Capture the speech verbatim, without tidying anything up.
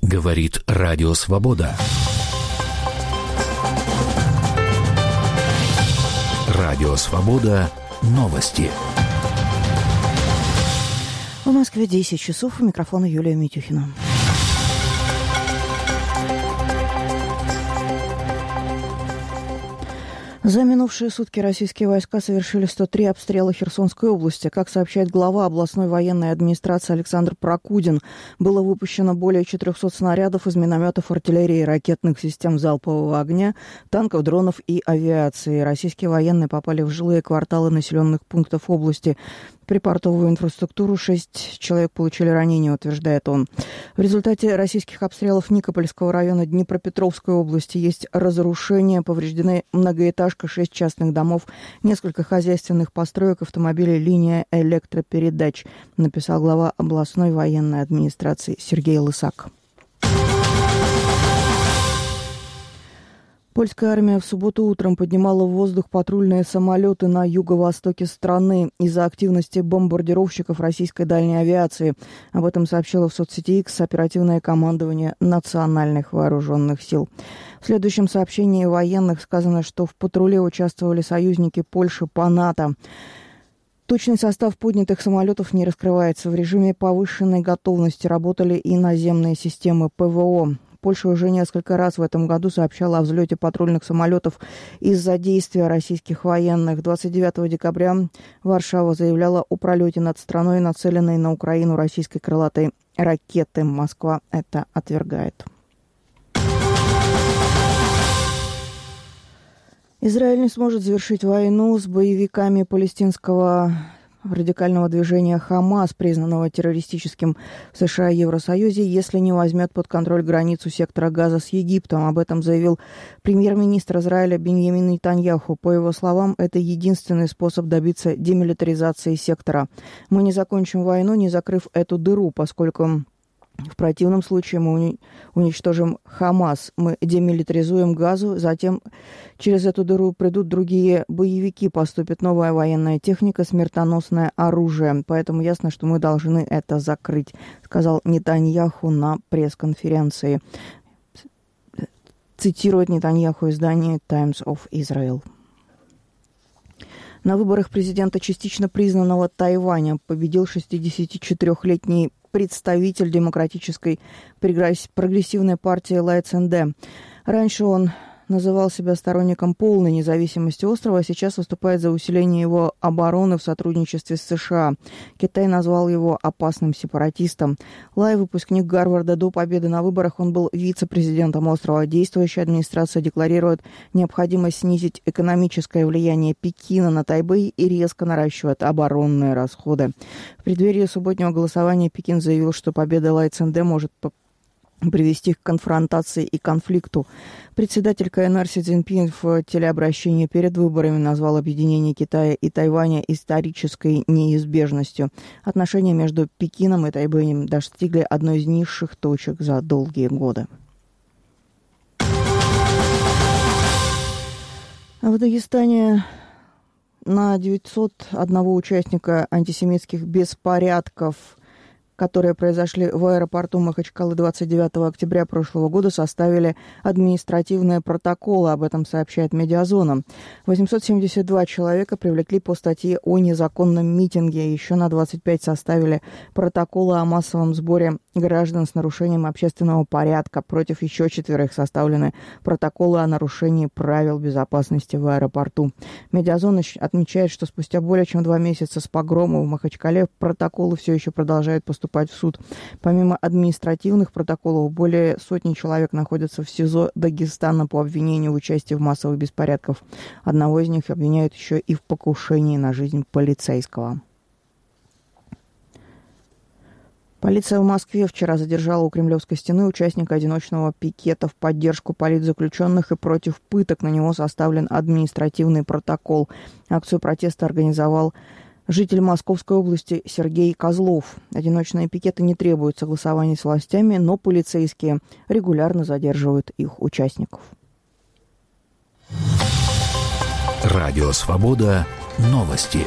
Говорит Радио Свобода. Радио Свобода. Новости. В Москве десять часов. У микрофона Юлия Митюхина. За минувшие сутки российские войска совершили сто три обстрела Херсонской области. Как сообщает глава областной военной администрации Александр Прокудин, было выпущено более четырехсот снарядов из минометов, артиллерии, ракетных систем залпового огня, танков, дронов и авиации. Российские военные попали в жилые кварталы населенных пунктов области. Припортовую инфраструктуру шесть человек получили ранения, утверждает он. В результате российских обстрелов Никопольского района Днепропетровской области есть разрушения, повреждены многоэтажка, шесть частных домов, несколько хозяйственных построек, автомобили, линия электропередач, написал глава областной военной администрации Сергей Лысак. Польская армия в субботу утром поднимала в воздух патрульные самолеты на юго-востоке страны из-за активности бомбардировщиков российской дальней авиации. Об этом сообщило в соцсети X оперативное командование национальных вооруженных сил. В следующем сообщении военных сказано, что в патруле участвовали союзники Польши по НАТО. Точный состав поднятых самолетов не раскрывается. В режиме повышенной готовности работали и наземные системы ПВО. Польша уже несколько раз в этом году сообщала о взлете патрульных самолетов из-за действия российских военных. двадцать девятого декабря Варшава заявляла о пролете над страной, нацеленной на Украину российской крылатой ракеты. Москва это отвергает. Израиль не сможет завершить войну с боевиками палестинского радикального движения «Хамас», признанного террористическим в США и Евросоюзе, если не возьмет под контроль границу сектора Газа с Египтом. Об этом заявил премьер-министр Израиля Биньямин Нетаньяху. По его словам, это единственный способ добиться демилитаризации сектора. «Мы не закончим войну, не закрыв эту дыру, поскольку в противном случае мы уничтожим Хамас, мы демилитаризуем Газу, затем через эту дыру придут другие боевики, поступит новая военная техника, смертоносное оружие. Поэтому ясно, что мы должны это закрыть», сказал Нетаньяху на пресс-конференции. Цитирует Нетаньяху издание Times of Israel. На выборах президента частично признанного Тайваня победил шестидесятичетырёхлетний представитель демократической прогрессивной партии Лай Цзэнде. Раньше он называл себя сторонником полной независимости острова, а сейчас выступает за усиление его обороны в сотрудничестве с США. Китай назвал его опасным сепаратистом. Лай, выпускник Гарварда, до победы на выборах он был вице-президентом острова. Действующая администрация декларирует необходимость снизить экономическое влияние Пекина на Тайбэй и резко наращивает оборонные расходы. В преддверии субботнего голосования Пекин заявил, что победа Лай Цзэнде может привести к конфронтации и конфликту. Председатель КНР Си Цзиньпин в телеобращении перед выборами назвал объединение Китая и Тайваня исторической неизбежностью. Отношения между Пекином и Тайбэем достигли одной из низших точек за долгие годы. В Дагестане на девятьсот одного участника антисемитских беспорядков, которые произошли в аэропорту Махачкалы двадцать девятого октября прошлого года, составили административные протоколы. Об этом сообщает «Медиазона». восемьсот семьдесят два человека привлекли по статье о незаконном митинге. Еще на двадцать пять составили протоколы о массовом сборе граждан с нарушением общественного порядка. Против еще четверых составлены протоколы о нарушении правил безопасности в аэропорту. «Медиазона» отмечает, что спустя более чем два месяца с погрома в Махачкале протоколы все еще продолжают поступать в суд. Помимо административных протоколов, более сотни человек находятся в СИЗО Дагестана по обвинению в участии в массовых беспорядках. Одного из них обвиняют еще и в покушении на жизнь полицейского. Полиция в Москве вчера задержала у Кремлевской стены участника одиночного пикета в поддержку политзаключенных и против пыток. На него составлен административный протокол. Акцию протеста организовал житель Московской области Сергей Козлов. Одиночные пикеты не требуют согласования с властями, но полицейские регулярно задерживают их участников. Радио Свобода. Новости.